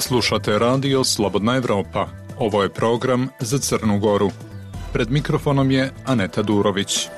Slušate radio Slobodna Evropa. Ovo je program za Crnu Goru. Pred mikrofonom je Aneta Durović.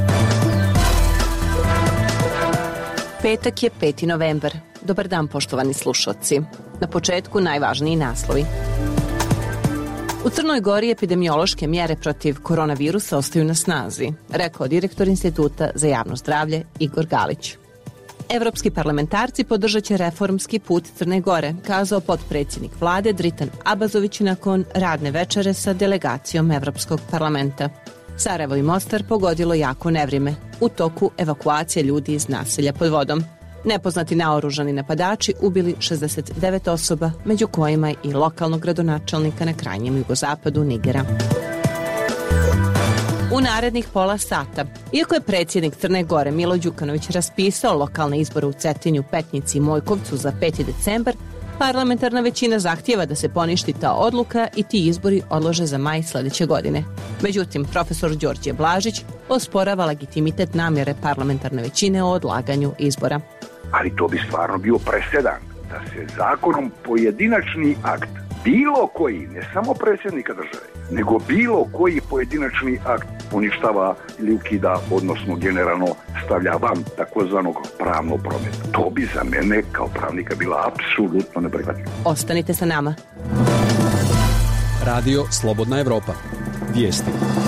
Petak je 5. novembar. Dobar dan, poštovani slušalci. Na početku najvažniji naslovi. U Crnoj Gori epidemiološke mjere protiv koronavirusa ostaju na snazi, rekao direktor Instituta za javno zdravlje Igor Galić. Evropski parlamentarci podržat će reformski put Crne Gore, kazao potpredsjednik vlade Dritan Abazović nakon radne večere sa delegacijom Evropskog parlamenta. Sarajevo i Mostar pogodilo jako nevrijeme u toku evakuacije ljudi iz naselja pod vodom. Nepoznati naoružani napadači ubili 69 osoba, među kojima i lokalnog gradonačelnika na krajnjem jugozapadu Nigera. U narednih pola sata, iako je predsjednik Crne Gore Milo Đukanović raspisao lokalne izbore u Cetinju, Petnici i Mojkovcu za 5. decembar, parlamentarna većina zahtijeva da se poništi ta odluka i ti izbori odlože za maj sljedeće godine. Međutim, profesor Đorđe Blažić osporava legitimitet namjere parlamentarne većine o odlaganju izbora. Ali to bi stvarno bio presedan da se zakonom pojedinačni akt, bilo koji, ne samo predsjednika države, nego bilo koji pojedinačni akt poništava ili ukida, odnosno generalno stavlja van takozvanog pravnog prometa. To bi za mene kao pravnika bila apsolutno neprihvatljivo. Ostanite sa nama. Radio Slobodna Evropa. Vijesti.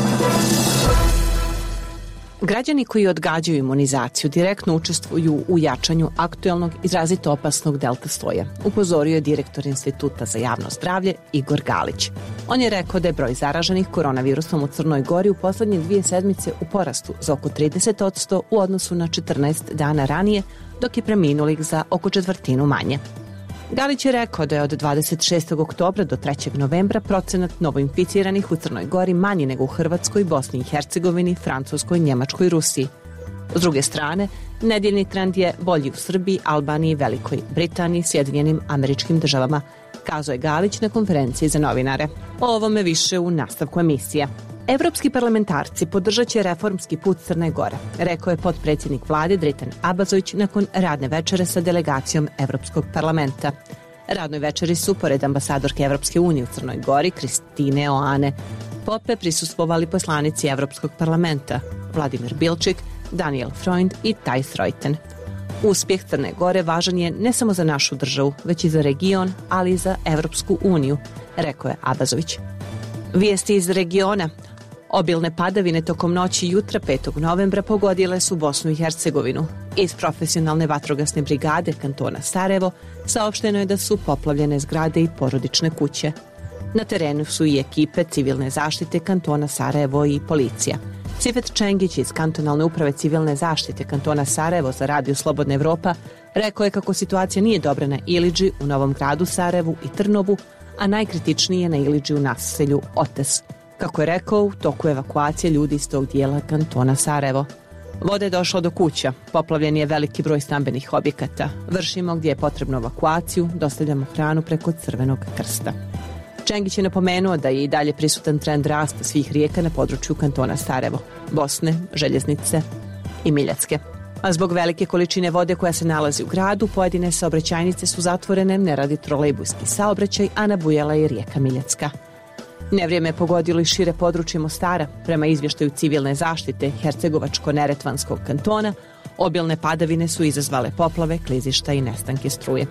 Građani koji odgađaju imunizaciju direktno učestvuju u jačanju aktuelnog izrazito opasnog delta soja, upozorio je direktor Instituta za javno zdravlje Igor Galić. On je rekao da je broj zaraženih koronavirusom u Crnoj Gori u posljednje 2 sedmice u porastu za oko 30% u odnosu na 14 dana ranije, dok je preminulih za oko četvrtinu manje. Galić je rekao da je od 26. oktobra do 3. novembra procenat novoinficiranih u Crnoj Gori manji nego u Hrvatskoj, Bosni i Hercegovini, Francuskoj, Njemačkoj i Rusiji. S druge strane, nedjeljni trend je bolji u Srbiji, Albaniji, Velikoj Britaniji, Sjedinjenim Američkim Državama, kazao je Galić na konferenciji za novinare. O ovome više u nastavku emisije. Evropski parlamentarci podržat će reformski put Crne Gore, rekao je potpredsjednik vlade Dritan Abazović nakon radne večere sa delegacijom Evropskog parlamenta. Radnoj večeri su, pored ambasadorke Evropske unije u Crnoj Gori, Kristine Oane Pope, prisustvovali poslanici Evropskog parlamenta, Vladimir Bilčik, Daniel Freund i Thijs Reuten. Uspjeh Crne Gore važan je ne samo za našu državu, već i za region, ali i za Evropsku uniju, rekao je Abazović. Vijesti iz regiona. Obilne padavine tokom noći i jutra 5. novembra pogodile su Bosnu i Hercegovinu. Iz profesionalne vatrogasne brigade kantona Sarajevo saopšteno je da su poplavljene zgrade i porodične kuće. Na terenu su i ekipe civilne zaštite kantona Sarajevo i policija. Cifet Čengić iz kantonalne uprave civilne zaštite kantona Sarajevo za radio Slobodna Evropa rekao je kako situacija nije dobra na Ilidži, u Novom Gradu, Sarajevu i Trnovu, a najkritičnije je na Ilidži u naselju Otes. Kako je rekao, u toku evakuacije ljudi iz tog dijela kantona Sarajevo. Voda je došla do kuća, poplavljen je veliki broj stambenih objekata. Vršimo gdje je potrebnu evakuaciju, dostavljamo hranu preko Crvenog krsta. Čengić je napomenuo da je i dalje prisutan trend rasta svih rijeka na području kantona Sarajevo, Bosne, Željeznice i Miljacke. A zbog velike količine vode koja se nalazi u gradu, pojedine saobraćajnice su zatvorene, ne radi trolejbuski saobraćaj, a nabujala je rijeka Miljacka. Nevrijeme je pogodilo i šire područje Mostara. Prema izvještaju civilne zaštite Hercegovačko-Neretvanskog kantona, obilne padavine su izazvale poplave, klizišta i nestanke struje.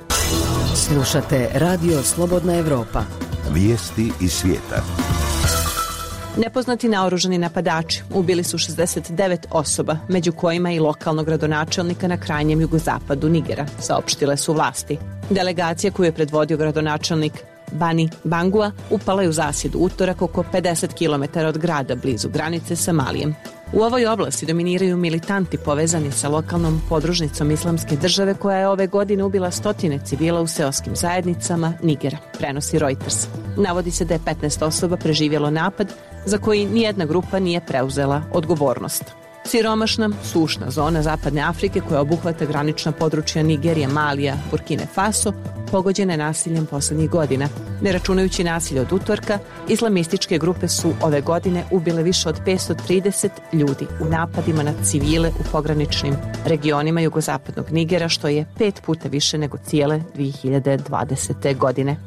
Slušate Radio Slobodna Evropa. Vijesti iz svijeta. Nepoznati naoružani napadači ubili su 69 osoba, među kojima i lokalnog gradonačelnika na krajnjem jugozapadu Nigera, saopštile su vlasti. Delegacija koju je predvodio gradonačelnik Bani Bangua upala je u zasjed utorak oko 50 km od grada blizu granice sa Malijem. U ovoj oblasti dominiraju militanti povezani sa lokalnom podružnicom Islamske države koja je ove godine ubila stotine civila u seoskim zajednicama Nigera, prenosi Reuters. Navodi se da je 15 osoba preživjelo napad za koji nijedna grupa nije preuzela odgovornost. Siromašna, sušna zona Zapadne Afrike koja obuhvata granična područja Nigerije, Malija, Burkine Faso, pogođene nasiljem poslednjih godina. Ne računajući nasilje od utorka, islamističke grupe su ove godine ubile više od 530 ljudi u napadima na civile u pograničnim regionima jugozapadnog Nigera, što je 5 puta više nego cijele 2020. godine.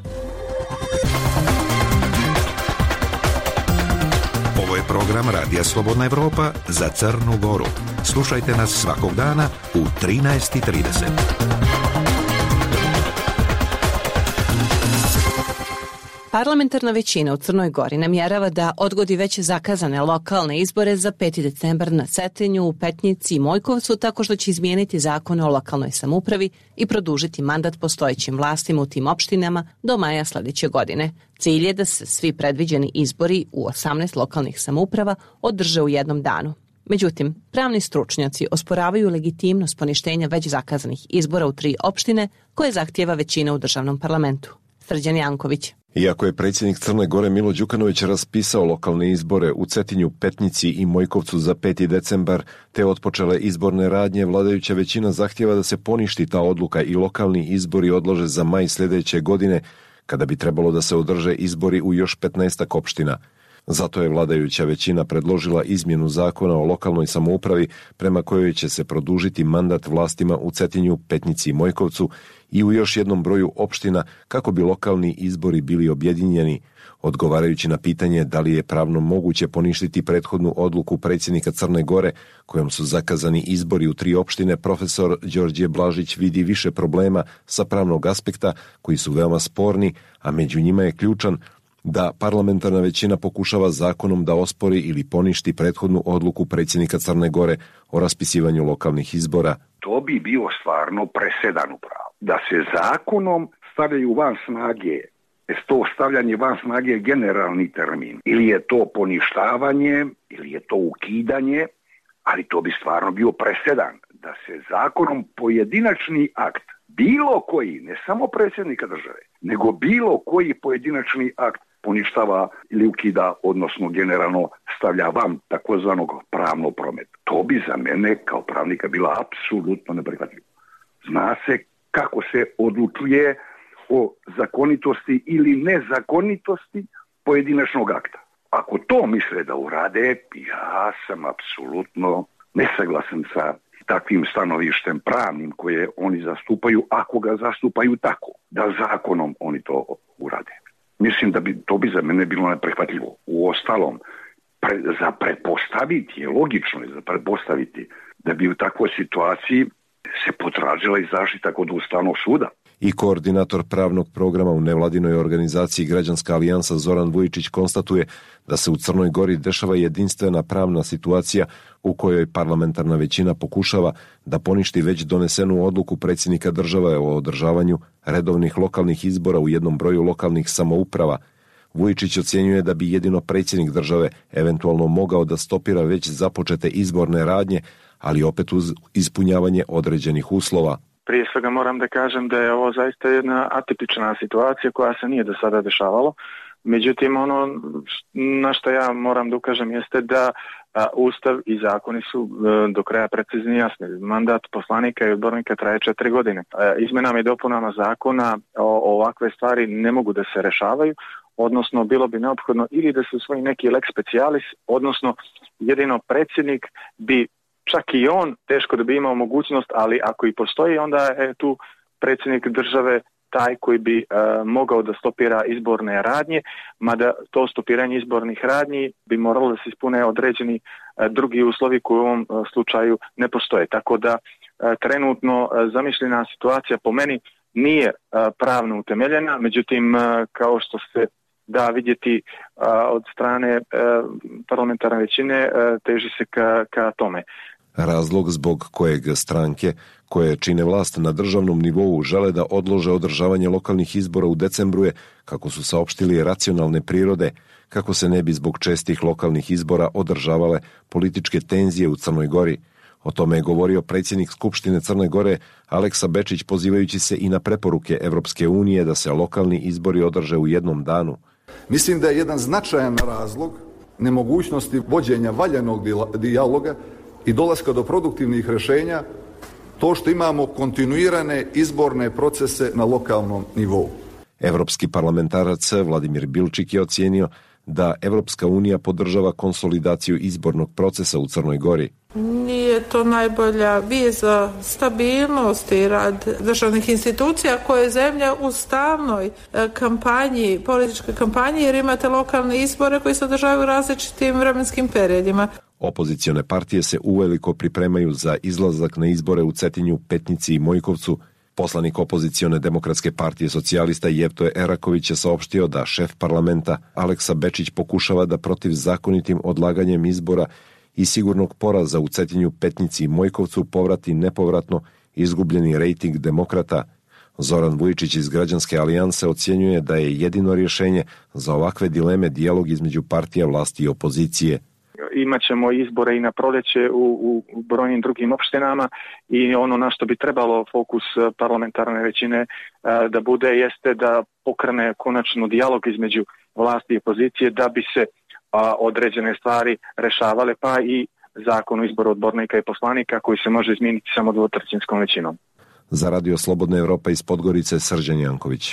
Ovo je program Radija Slobodna Evropa za Crnu Goru. Slušajte nas svakog dana u 13:30. Parlamentarna većina u Crnoj Gori namjerava da odgodi već zakazane lokalne izbore za 5. decembar na Cetinju, u Petnici i Mojkovcu, tako što će izmijeniti zakone o lokalnoj samoupravi i produžiti mandat postojećim vlastima u tim opštinama do maja sljedeće godine. Cilj je da se svi predviđeni izbori u 18 lokalnih samouprava održe u jednom danu. Međutim, pravni stručnjaci osporavaju legitimnost poništenja već zakazanih izbora u 3 opštine koje zahtijeva većina u državnom parlamentu. Srđan Janković. Iako je predsjednik Crne Gore Milo Đukanović raspisao lokalne izbore u Cetinju, Petnici i Mojkovcu za 5. decembar, te otpočele izborne radnje, vladajuća većina zahtijeva da se poništi ta odluka i lokalni izbori odlože za maj sljedeće godine, kada bi trebalo da se održe izbori u još 15 opština. Zato je vladajuća većina predložila izmjenu zakona o lokalnoj samoupravi prema kojoj će se produžiti mandat vlastima u Cetinju, Petnici i Mojkovcu i u još jednom broju opština kako bi lokalni izbori bili objedinjeni. Odgovarajući na pitanje da li je pravno moguće poništiti prethodnu odluku predsjednika Crne Gore kojom su zakazani izbori u 3 opštine, profesor Đorđe Blažić vidi više problema sa pravnog aspekta koji su veoma sporni, a među njima je ključan da parlamentarna većina pokušava zakonom da ospori ili poništi prethodnu odluku predsjednika Crne Gore o raspisivanju lokalnih izbora. To bi bio stvarno presedan upravo. Da se zakonom stavljaju van snage, to stavljanje van snage je generalni termin. Ili je to poništavanje, ili je to ukidanje, ali to bi stvarno bio presedan. Da se zakonom pojedinačni akt, bilo koji, ne samo predsjednika države, nego bilo koji pojedinačni akt poništava ili ukida, odnosno generalno stavlja van takozvanog pravnog prometa. To bi za mene kao pravnika bila apsolutno neprihvatljivo. Zna se kako se odlučuje o zakonitosti ili nezakonitosti pojedinačnog akta. Ako to misle da urade, ja sam apsolutno nesaglasan sa takvim stanovištem pravnim koje oni zastupaju, ako ga zastupaju tako, da zakonom oni to urade. Mislim da to bi za mene bilo neprihvatljivo. Uostalom, za pretpostaviti, je logično je za pretpostaviti da bi u takvoj situaciji se potražila i zaštita kod Ustavnog suda. I koordinator pravnog programa u nevladinoj organizaciji Građanska alijansa Zoran Vujičić konstatuje da se u Crnoj Gori dešava jedinstvena pravna situacija u kojoj parlamentarna većina pokušava da poništi već donesenu odluku predsjednika države o održavanju redovnih lokalnih izbora u jednom broju lokalnih samouprava. Vujičić ocjenjuje da bi jedino predsjednik države eventualno mogao da stopira već započete izborne radnje, ali opet uz ispunjavanje određenih uslova. Prije svega moram da kažem da je ovo zaista jedna atipična situacija koja se nije do sada dešavalo. Međutim, ono na što ja moram da ukažem jeste da Ustav i zakoni su do kraja precizni i jasni. Mandat poslanika i odbornika traje 4 godine. Izmenama i dopunama zakona ovakve stvari ne mogu da se rešavaju, odnosno bilo bi neophodno ili da se usvoji neki lex specialis, odnosno jedino predsjednik bi, čak i on, teško da bi imao mogućnost, ali ako i postoji, onda je tu predsjednik države taj koji bi mogao da stopira izborne radnje, mada to stopiranje izbornih radnji bi moralo da se ispune određeni drugi uslovi koji u ovom slučaju ne postoje. Tako da trenutno zamišljena situacija po meni nije pravno utemeljena, međutim kao što se da vidjeti od strane parlamentarne većine teži se ka tome. Razlog zbog kojeg stranke koje čine vlast na državnom nivou žele da odlože održavanje lokalnih izbora u decembru je, kako su saopštili, racionalne prirode, kako se ne bi zbog čestih lokalnih izbora održavale političke tenzije u Crnoj Gori. O tome je govorio predsjednik Skupštine Crne Gore Aleksa Bečić, pozivajući se i na preporuke Evropske unije da se lokalni izbori održe u jednom danu. Mislim da je jedan značajan razlog nemogućnosti vođenja valjanog dijaloga i dolaska do produktivnih rješenja to što imamo kontinuirane izborne procese na lokalnom nivou. Evropski parlamentarac Vladimir Bilčik je ocijenio da Evropska unija podržava konsolidaciju izbornog procesa u Crnoj Gori. Nije to najbolja vijest za stabilnost i rad državnih institucija koje je zemlja u stalnoj kampanji, političkoj kampanji, jer imate lokalne izbore koji se održavaju u različitim vremenskim periodima. Opozicione partije se uveliko pripremaju za izlazak na izbore u Cetinju, Petnici i Mojkovcu. Poslanik opozicione demokratske partije socijalista Jevtoje Eraković je saopštio da šef parlamenta Aleksa Bečić pokušava da protivzakonitim odlaganjem izbora i sigurnog poraza u Cetinju, Petnici i Mojkovcu povrati nepovratno izgubljeni rejting demokrata. Zoran Vujičić iz Građanske alijanse ocjenjuje da je jedino rješenje za ovakve dileme dijalog između partija vlasti i opozicije. Imat ćemo izbore i na proljeće u brojnim drugim opštinama i ono na što bi trebalo fokus parlamentarne većine da bude jeste da pokrene konačno dijalog između vlasti i opozicije da bi se određene stvari rešavale, pa i zakon o izboru odbornika i poslanika koji se može izmijeniti samo dvotrećinskom većinom. Za Radio Slobodna Evropa iz Podgorice, Srđan Janković.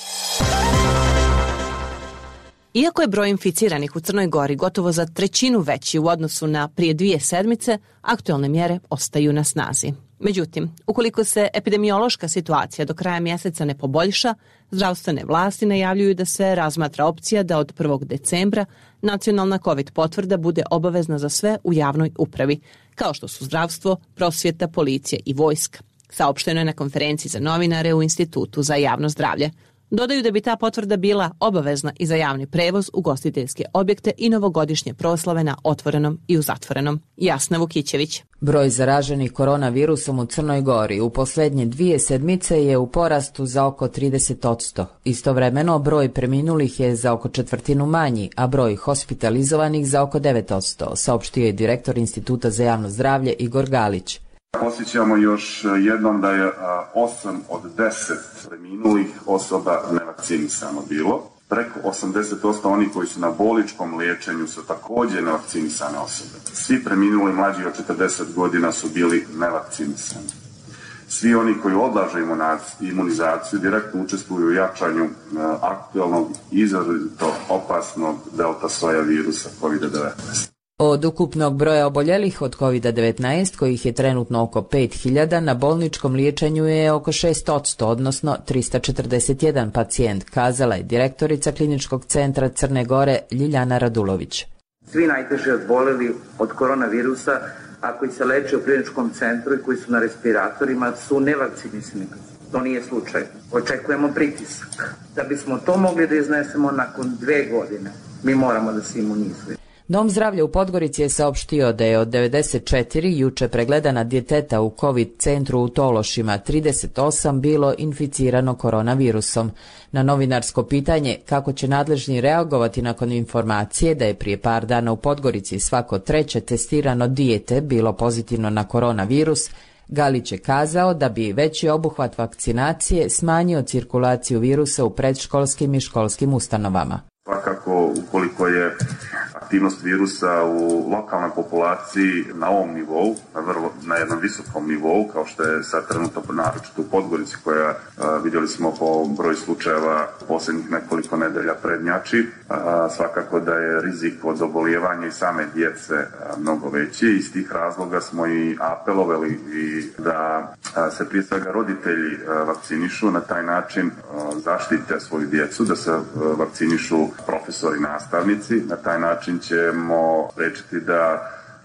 Iako je broj inficiranih u Crnoj Gori gotovo za trećinu veći u odnosu na prije 2 sedmice, aktualne mjere ostaju na snazi. Međutim, ukoliko se epidemiološka situacija do kraja mjeseca ne poboljša, zdravstvene vlasti najavljuju da se razmatra opcija da od 1. decembra nacionalna COVID potvrda bude obavezna za sve u javnoj upravi, kao što su zdravstvo, prosvjeta, policija i vojska. Saopšteno je na konferenciji za novinare u Institutu za javno zdravlje. Dodaju da bi ta potvrda bila obavezna i za javni prevoz, ugostiteljske objekte i novogodišnje proslave na otvorenom i u zatvorenom. Jasna Vukićević. Broj zaraženih koronavirusom u Crnoj Gori u posljednje 2 sedmice je u porastu za oko 30%. Istovremeno broj preminulih je za oko četvrtinu manji, a broj hospitalizovanih za oko 9%, saopštio je direktor Instituta za javno zdravlje Igor Galić. Posjećamo još jednom da je 8 od 10 preminulih osoba nevakcinisano bilo. Preko 80% onih koji su na bolničkom liječenju su također nevakcinisane osobe. Svi preminuli mlađi od 40 godina su bili nevakcinisani. Svi oni koji odlažu imunizaciju direktno učestvuju u jačanju aktualnog izrazito opasnog delta soja virusa COVID-19. Od ukupnog broja oboljelih od COVID-19, kojih je trenutno oko 5000, na bolničkom liječenju je oko 6%, odnosno 341 pacijent, kazala je direktorica Kliničkog centra Crne Gore Ljiljana Radulović. Svi najteže oboleli od koronavirusa, a koji se leče u kliničkom centru i koji su na respiratorima, su nevakcinisani. To nije slučaj. Očekujemo pritisak. Da bismo to mogli da iznesemo nakon 2 godine, mi moramo da se imunizujemo. Dom zdravlja u Podgorici je saopštio da je od 94 juče pregledana djeteta u COVID centru u Tološima 38 bilo inficirano koronavirusom. Na novinarsko pitanje kako će nadležni reagovati nakon informacije da je prije par dana u Podgorici svako 3. testirano dijete bilo pozitivno na koronavirus, Galić je kazao da bi veći obuhvat vakcinacije smanjio cirkulaciju virusa u predškolskim i školskim ustanovama. Svakako, ukoliko je aktivnost virusa u lokalnoj populaciji na ovom nivou, na jednom visokom nivou, kao što je sad trenutno naročito u Podgorici, koja vidjeli smo po broju slučajeva posljednjih nekoliko nedelja prednjači, svakako da je rizik od obolijevanja i same djece mnogo veći. Iz tih razloga smo i apelovali i da se prije svega roditelji vakcinišu, na taj način zaštite svoju djecu, da se vakcinišu profesori i nastavnici. Na taj način ćemo sprečiti da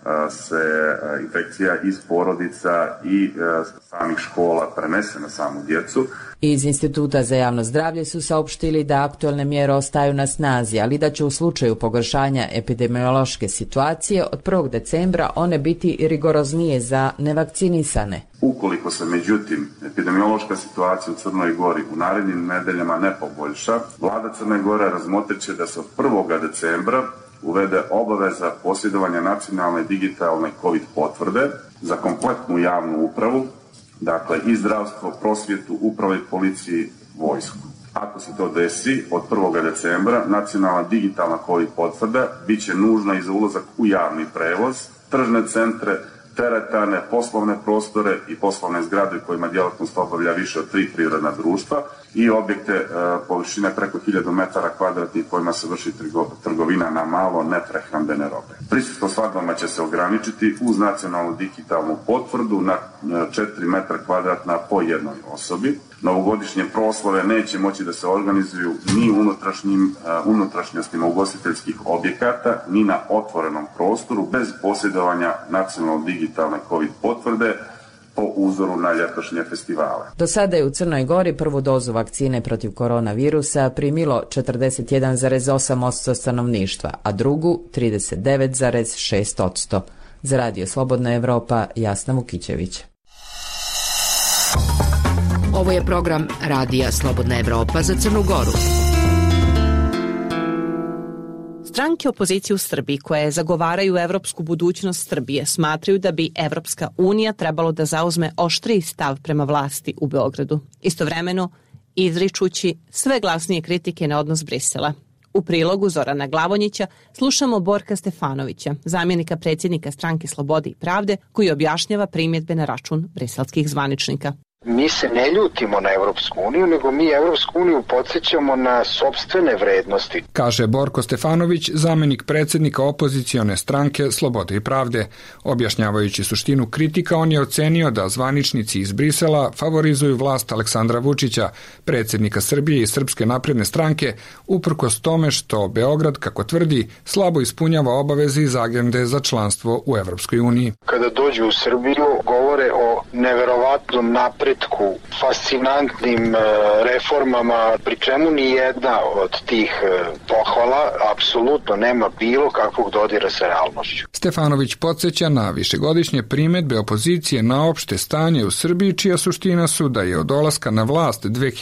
se infekcija iz porodica i samih škola prenese na samu djecu. Iz Instituta za javno zdravlje su saopštili da aktualne mjere ostaju na snazi, ali da će u slučaju pogoršanja epidemiološke situacije od 1. decembra one biti rigoroznije za nevakcinisane. Ukoliko se međutim epidemiološka situacija u Crnoj Gori u narednim nedeljama ne poboljša, vlada Crne Gore razmotriće da se od 1. decembra uvede obaveza posjedovanja nacionalne digitalne COVID potvrde za kompletnu javnu upravu, dakle i zdravstvo, prosvjetu, upravu, policiji, vojsku. Ako se to desi, od 1. decembra nacionalna digitalna COVID potvrda bit će nužna i za ulazak u javni prevoz, tržne centre, teretane, poslovne prostore i poslovne zgrade kojima djelatnost obavlja više od 3 privredna društva i objekte površine preko 1000 metara kvadratnih kojima se vrši trgovina na malo neprehrambene robe. Prisustvo svadbama će se ograničiti uz nacionalnu digitalnu potvrdu na 4 metra kvadratna po jednoj osobi. Novogodišnje proslave neće moći da se organizuju ni u unutrašnjostima ugostiteljskih objekata, ni na otvorenom prostoru bez posjedovanja nacionalno digitalne COVID potvrde po uzoru na ljetošnje festivale. Do sada je u Crnoj Gori prvu dozu vakcine protiv koronavirusa primilo 41,8% stanovništva, a drugu 39,6%. Za Radio Slobodna Evropa, Jasna Vukićević. Ovo je program Radija Slobodna Evropa za Crnu Goru. Stranke opozicije u Srbiji koje zagovaraju evropsku budućnost Srbije smatraju da bi Evropska unija trebalo da zauzme oštriji stav prema vlasti u Beogradu, istovremeno izričući sve glasnije kritike na odnos Brisela. U prilogu Zorana Glavonjića slušamo Borka Stefanovića, zamjenika predsjednika Stranke Slobode i pravde, koji objašnjava primjedbe na račun briselskih zvaničnika. Mi se ne ljutimo na Evropsku uniju, nego mi Evropsku uniju podsjećamo na sopstvene vrednosti. Kaže Borko Stefanović, zamjenik predsjednika opozicione Stranke Slobode i pravde. Objašnjavajući suštinu kritika, on je ocenio da zvaničnici iz Brisela favorizuju vlast Aleksandra Vučića, predsjednika Srbije i Srpske napredne stranke, uprkos tome što Beograd, kako tvrdi, slabo ispunjava obaveze iz agende za članstvo u Evropskoj uniji. Kada dođu u Srbiju, govore o neverovatnom napretku, fascinantnim reformama, pri čemu ni jedna od tih pohvala apsolutno nema bilo kakvog dodira sa realnošću. Stefanović podsjeća na višegodišnje primjedbe opozicije na opšte stanje u Srbiji, čija suština su da je od dolaska na vlast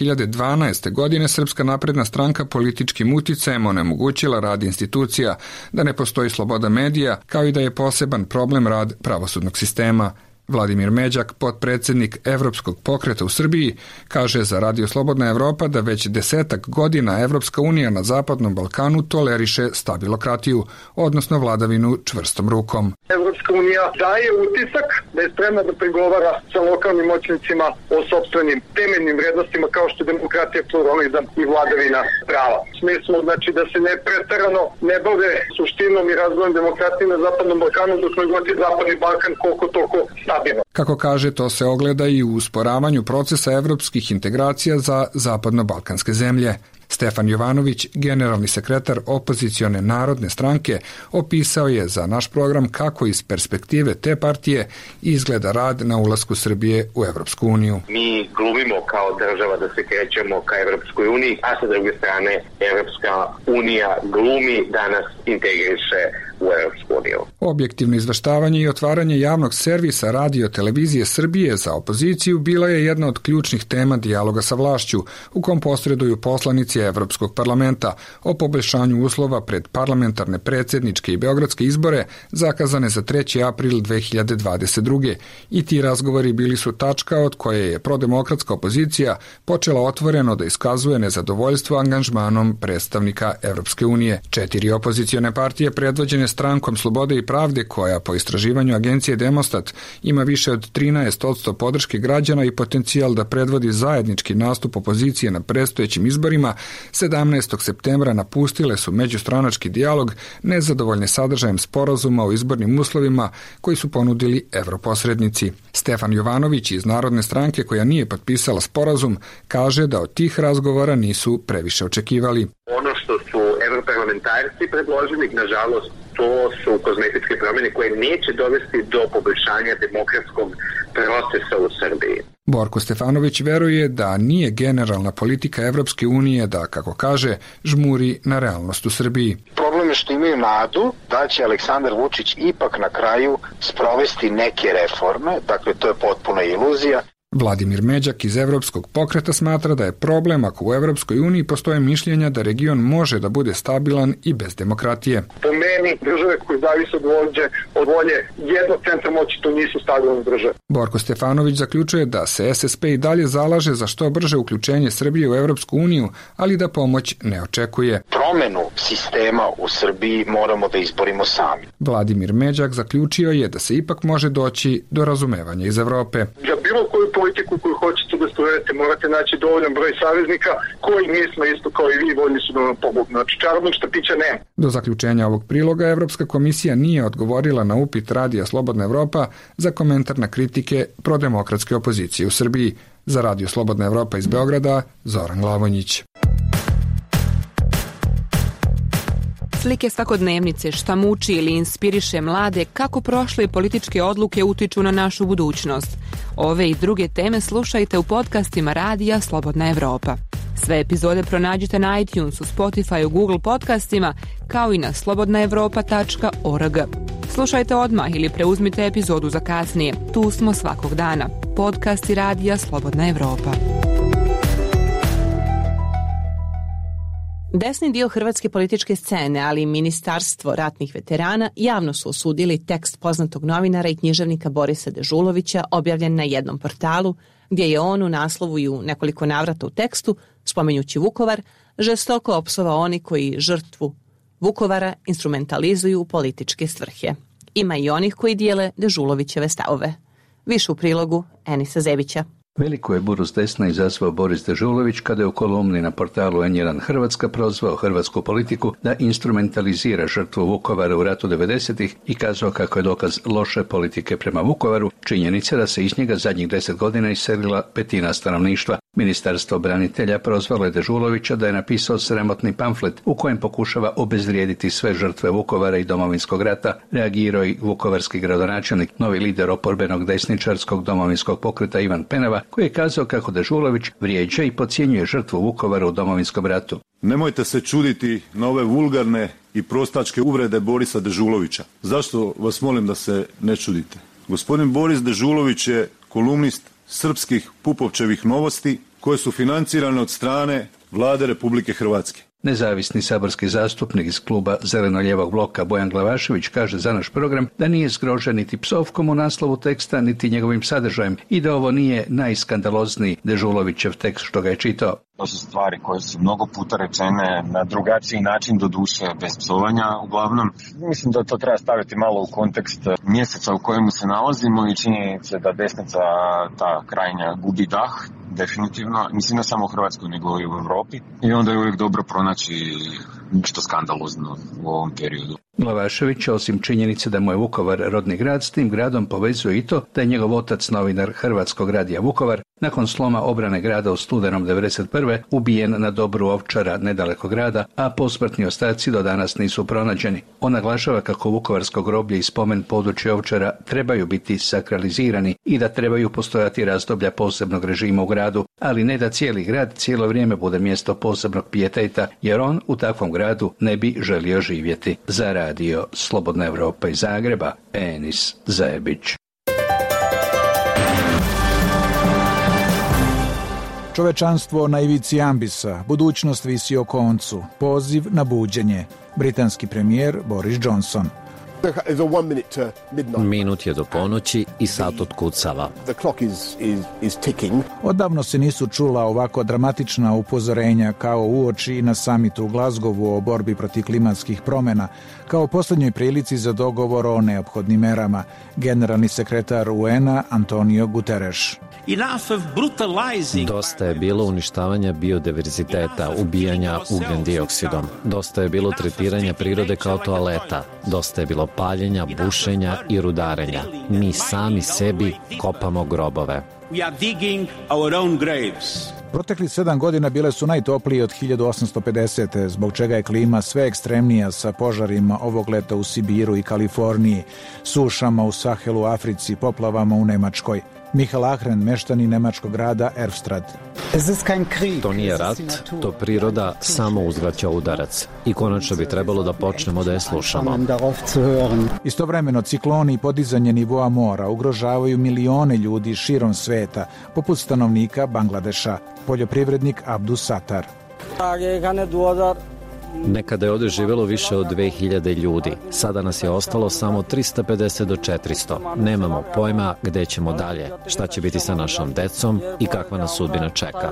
2012. godine Srpska napredna stranka političkim uticajem onemogućila rad institucija, da ne postoji sloboda medija, kao i da je poseban problem rad pravosudnog sistema. Vladimir Međak, potpredsjednik Evropskog pokreta u Srbiji, kaže za Radio Slobodna Evropa da već 10 godina Evropska unija na Zapadnom Balkanu toleriše stabilokratiju, odnosno vladavinu čvrstom rukom. Evropska unija daje utisak da je spremna da pregovara sa lokalnim moćnicima o sopstvenim temeljnim vrednostima kao što je demokratija, pluralizam i vladavina prava. Smislu znači da se ne preterano ne bave suštinom i razvojem demokratije na Zapadnom Balkanu, dok god je Zapadni Balkan koliko toliko stabilno. Kako kaže, to se ogleda i u usporavanju procesa evropskih integracija za zapadno-balkanske zemlje. Stefan Jovanović, generalni sekretar opozicione Narodne stranke, opisao je za naš program kako iz perspektive te partije izgleda rad na ulasku Srbije u Evropsku uniju. Mi glumimo kao država da se krećemo ka Evropskoj uniji, a sa druge strane Evropska unija glumi da nas integriše u Evropsku uniju. Objektivno izveštavanje i otvaranje javnog servisa Radio Televizije Srbije za opoziciju bila je jedna od ključnih tema dijaloga sa vlašću, u kom posreduju poslanici Evropskog parlamenta o poboljšanju uslova pred parlamentarne, predsjedničke i beogradske izbore zakazane za 3. april 2022. I ti razgovori bili su tačka od koje je prodemokratska opozicija počela otvoreno da iskazuje nezadovoljstvo angažmanom predstavnika Evropske unije. 4 opozicione partije predvođene Strankom Slobode i pravde, koja po istraživanju agencije Demostat ima više od 13% podrške građana i potencijal da predvodi zajednički nastup opozicije na predstojećim izborima, 17. septembra napustile su međustranački dijalog nezadovoljne sadržajem sporazuma o izbornim uslovima koji su ponudili europosrednici. Stefan Jovanović iz Narodne stranke, koja nije potpisala sporazum, kaže da od tih razgovora nisu previše očekivali. Ono što su europarlamentarci predložili, nažalost, to su kozmetičke promjene koje neće dovesti do poboljšanja demokratskog procesa u Srbiji. Borko Stefanović veruje da nije generalna politika Evropske unije da, kako kaže, žmuri na realnost u Srbiji. Problem je što imaju nadu da će Aleksandar Vučić ipak na kraju sprovesti neke reforme, dakle to je potpuna iluzija. Vladimir Međak iz Evropskog pokreta smatra da je problem ako u Evropskoj uniji postoje mišljenja da region može da bude stabilan i bez demokratije. Po meni, države koje zavise od volje jednog centra moći, to nisu stabilne države. Borko Stefanović zaključuje da se SSP i dalje zalaže za što brže uključenje Srbije u Evropsku uniju, ali da pomoć ne očekuje. Promenu sistema u Srbiji moramo da izborimo sami. Vladimir Međak zaključio je da se ipak može doći do razumevanja iz Evrope. Za bilo koju politiku koju hoćete da sprovedete, morate naći dovoljan broj saveznika koji nismo isto kao i vi voljni su da vam pomognu. Znači, čarobnog štapića nema. Do zaključenja ovog priloga Evropska komisija nije odgovorila na upit Radija Slobodna Evropa za komentar na kritike prodemokratske opozicije u Srbiji. Za Radio Slobodna Evropa iz Beograda, Zoran Glavonjić. Slike svakodnevnice, šta muči ili inspiriše mlade, kako prošle političke odluke utiču na našu budućnost. Ove i druge teme slušajte u podcastima Radija Slobodna Evropa. Sve epizode pronađite na iTunesu, Spotify, Google podcastima, kao i na slobodnaevropa.org. Slušajte odmah ili preuzmite epizodu za kasnije. Tu smo svakog dana. Podcasti Radija Slobodna Evropa. Desni dio hrvatske političke scene, ali i Ministarstvo ratnih veterana javno su osudili tekst poznatog novinara i književnika Borisa Dežulovića objavljen na jednom portalu, gdje je on u naslovu i u nekoliko navrata u tekstu, spominjući Vukovar, žestoko opsovao oni koji žrtvu Vukovara instrumentalizuju u političke svrhe. Ima i onih koji dijele Dežulovićeve stavove. Više u prilogu Enisa Zebića. Veliku je buru s desna izazvao Boris Dežulović kada je u kolumni na portalu N1 Hrvatska prozvao hrvatsku politiku da instrumentalizira žrtvu Vukovara u ratu 90-ih i kazao kako je dokaz loše politike prema Vukovaru činjenica da se iz njega zadnjih 10 godina iselila petina stanovništva. Ministarstvo branitelja prozvalo je Dežulovića da je napisao sramotni pamflet u kojem pokušava obezvrijediti sve žrtve Vukovara i Domovinskog rata, reagirao i vukovarski gradonačelnik, novi lider oporbenog desničarskog domovinskog pokreta Ivan Penava, koji je kazao kako Dežulović vrijeđa i podcjenjuje žrtvu Vukovara u Domovinskom ratu. Nemojte se čuditi na ove vulgarne i prostačke uvrede Borisa Dežulovića. Zašto vas molim da se ne čudite? Gospodin Boris Dežulović je kolumnist srpskih Pupovčevih novosti koje su financirane od strane Vlade Republike Hrvatske. Nezavisni saborski zastupnik iz kluba Zeleno-lijevog bloka Bojan Glavašević kaže za naš program da nije zgrožen niti psovkom u naslovu teksta, niti njegovim sadržajem i da ovo nije najskandalozniji Dežulovićev tekst što ga je čitao. To su stvari koje su mnogo puta rečene na drugačiji način, do duše bez psovanja uglavnom. Mislim da to treba staviti malo u kontekst mjeseca u kojemu se nalazimo i činjenice da desnica, ta krajnja, gubi dah. Definitivno, mislim ne samo u Hrvatskoj nego i u Europi i onda je uvijek dobro pronaći nešto skandalozno u ovom periodu. Glavašević, osim činjenice da mu je Vukovar rodni grad, s tim gradom povezuje i to da je njegov otac novinar Hrvatskog radija Vukovar nakon sloma obrane grada u studenom 1991. ubijen na Dobru Ovčara nedaleko grada, a posmrtni ostaci do danas nisu pronađeni. On naglašava kako vukovarsko groblje i spomen područja Ovčara trebaju biti sakralizirani i da trebaju postojati razdoblja posebnog režima u gradu, ali ne da cijeli grad cijelo vrijeme bude mjesto posebnog pijeteta, jer on u takvom gradu ne bi želio živjeti. Za Radio Slobodna Evropa iz Zagreba, Enis Zebić. Čovečanstvo na ivici ambisa, budućnost visi o koncu, poziv na buđenje. Britanski premijer Boris Johnson. Minut je do ponoći i sat otkucava. Odavno se nisu čula ovako dramatična upozorenja kao uoči na samitu u Glazgovu o borbi protiv klimatskih promjena, kao posljednjoj prilici za dogovor o neophodnim merama. Generalni sekretar UN-a Antonio Guterres. Dosta je bilo uništavanja biodiverziteta, ubijanja ugljen dioksidom. Dosta je bilo tretiranja prirode kao toaleta. Dosta je bilo paljenja, bušenja i rudarenja. Mi sami sebi kopamo grobove. Proteklih 7 godina bile su najtoplije od 1850. zbog čega je klima sve ekstremnija sa požarima ovog leta u Sibiru i Kaliforniji, sušama u Sahelu, Africi, poplavama u Nemačkoj. Mihael Ahren, meštanin nemačkog grada Erfstrad. To nije rat, to priroda samo uzvraća udarac. I konačno bi trebalo da počnemo da je slušamo. Istovremeno cikloni i podizanje nivoa mora ugrožavaju milione ljudi širom sveta, poput stanovnika Bangladeša, poljoprivrednik Abdus Satar. Nekada je ovde živelo više od 2000 ljudi. Sada nas je ostalo samo 350 do 400. Nemamo pojma gde ćemo dalje, šta će biti sa našom decom i kakva nas sudbina čeka.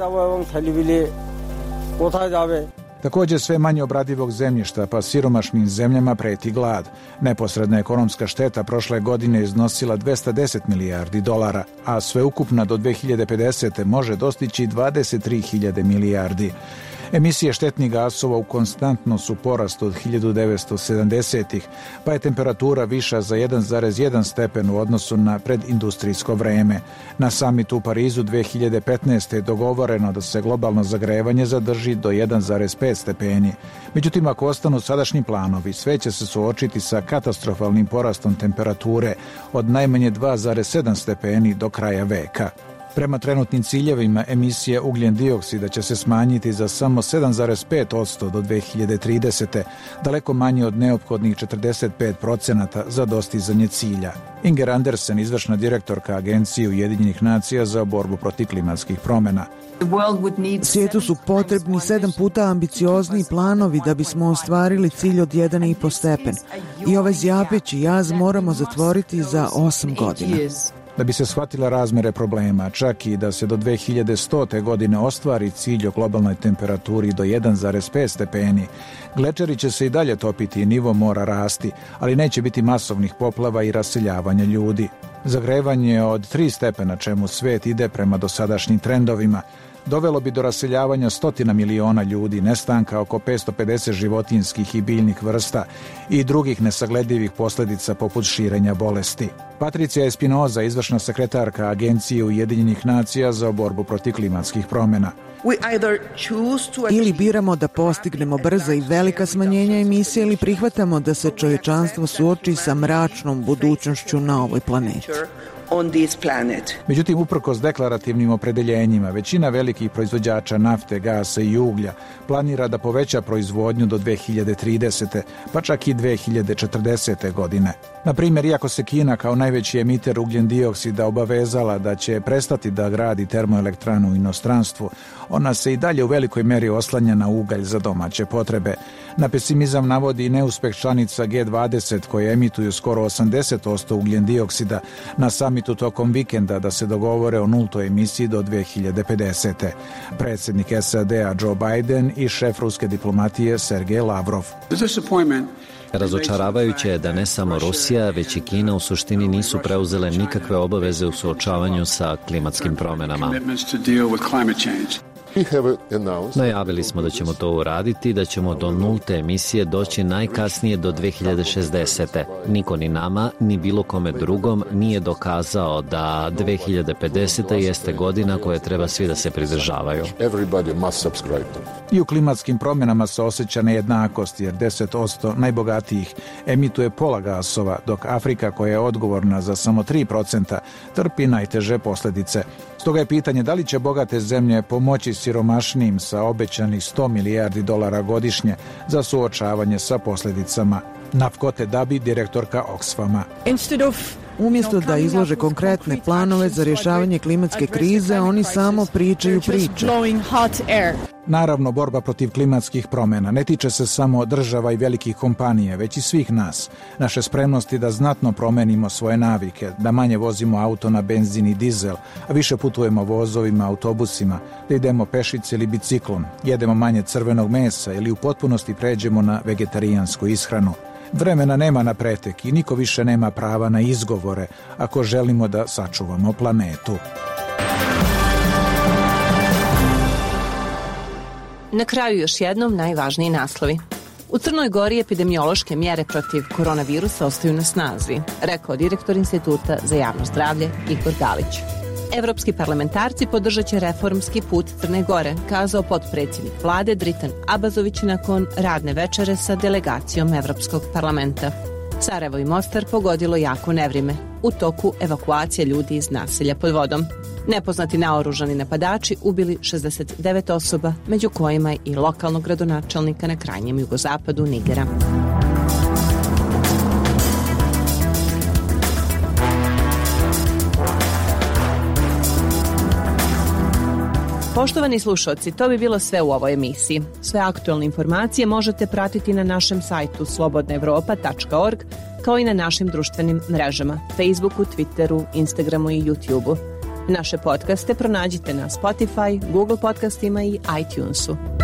Također sve manje obradivog zemljišta, pa siromašnim zemljama preti glad. Neposredna ekonomska šteta prošle godine iznosila 210 milijardi dolara, a sveukupna do 2050. može dostići 23.000 milijardi. Emisije štetnih gasova u konstantno su porastu od 1970-ih, pa je temperatura viša za 1,1 stepen u odnosu na predindustrijsko vreme. Na samitu u Parizu 2015. je dogovoreno da se globalno zagrevanje zadrži do 1,5 stepeni. Međutim, ako ostanu sadašnji planovi, sve će se suočiti sa katastrofalnim porastom temperature od najmanje 2,7 stepeni do kraja veka. Prema trenutnim ciljevima, emisije ugljen dioksida će se smanjiti za samo 7,5% do 2030. daleko manje od neophodnih 45% za dostizanje cilja. Inger Andersen, izvršna direktorka Agencije Ujedinjenih nacija za borbu protiv klimatskih promjena. Svijetu su potrebni 7 puta ambiciozniji planovi da bismo ostvarili cilj od 1,5 stepen. I ovaj zjapeći jaz moramo zatvoriti za 8 godina. Da bi se shvatila razmere problema, čak i da se do 2100. godine ostvari cilj o globalnoj temperaturi do 1,5 stepeni, glečeri će se i dalje topiti i nivo mora rasti, ali neće biti masovnih poplava i raseljavanja ljudi. Zagrevanje od 3 stepena, čemu svet ide prema dosadašnjim trendovima, dovelo bi do raseljavanja 100 miliona ljudi, nestanka oko 550 životinjskih i biljnih vrsta i drugih nesagledivih posljedica poput širenja bolesti. Patricija Espinoza, izvršna sekretarka Agencije Ujedinjenih nacija za borbu protiv klimatskih promjena. Ili biramo da postignemo brza i velika smanjenja emisije ili prihvatamo da se čovječanstvo suoči sa mračnom budućnošću na ovoj planeti. Međutim, uprkos deklarativnim opredeljenjima, većina velikih proizvođača nafte, gasa i uglja planira da poveća proizvodnju do 2030. pa čak i 2040. godine. Na primjer, iako se Kina kao najveći emiter ugljen dioksida obavezala da će prestati da gradi termoelektranu u inostranstvu, ona se i dalje u velikoj meri oslanja na ugalj za domaće potrebe. Na pesimizam navodi i neuspeh članica G20 koje emituju skoro 80% ugljen dioksida na samitu tokom vikenda da se dogovore o nultoj emisiji do 2050. Predsjednik SAD-a Joe Biden i šef ruske diplomatije Sergej Lavrov. Razočaravajuće je da ne samo Rusija, već i Kina u suštini nisu preuzele nikakve obaveze u suočavanju sa klimatskim promjenama. Najavili smo da ćemo to uraditi i da ćemo do nulte emisije doći najkasnije do 2060. Niko ni nama, ni bilo kome drugom nije dokazao da 2050. jeste godina koje treba svi da se pridržavaju. I u klimatskim promjenama se osjeća nejednakost jer 10% najbogatijih emituje pola gasova, dok Afrika koja je odgovorna za samo 3% trpi najteže posljedice. Stoga je pitanje da li će bogate zemlje pomoći siromašnijim sa obećanih $100 milijardi godišnje za suočavanje sa posljedicama. Nafkote Dabi, direktorka Oxfama. Umjesto da izlože konkretne planove za rješavanje klimatske krize, oni samo pričaju priče. Naravno, borba protiv klimatskih promjena ne tiče se samo država i velikih kompanija, već i svih nas. Naše spremnosti da znatno promenimo svoje navike, da manje vozimo auto na benzin i dizel, a više putujemo vozovima, autobusima, da idemo pešice ili biciklom, jedemo manje crvenog mesa ili u potpunosti pređemo na vegetarijansku ishranu. Vremena nema na pretek i niko više nema prava na izgovore ako želimo da sačuvamo planetu. Na kraju još jednom najvažniji naslovi. U Crnoj Gori epidemiološke mjere protiv koronavirusa ostaju na snazi, rekao direktor Instituta za javno zdravlje Igor Galić. Evropski parlamentarci podržat će reformski put Crne Gore, kazao potpredsjednik vlade Dritan Abazović nakon radne večere sa delegacijom Evropskog parlamenta. Sarajevo i Mostar pogodilo jako nevrime u toku evakuacije ljudi iz naselja pod vodom. Nepoznati naoružani napadači ubili 69 osoba, među kojima i lokalnog gradonačelnika na krajnjem jugozapadu Nigera. Poštovani slušalci, to bi bilo sve u ovoj emisiji. Sve aktualne informacije možete pratiti na našem sajtu slobodnaevropa.org, kao i na našim društvenim mrežama, Facebooku, Twitteru, Instagramu i YouTubeu. Naše podcaste pronađite na Spotify, Google podcastima i iTunesu.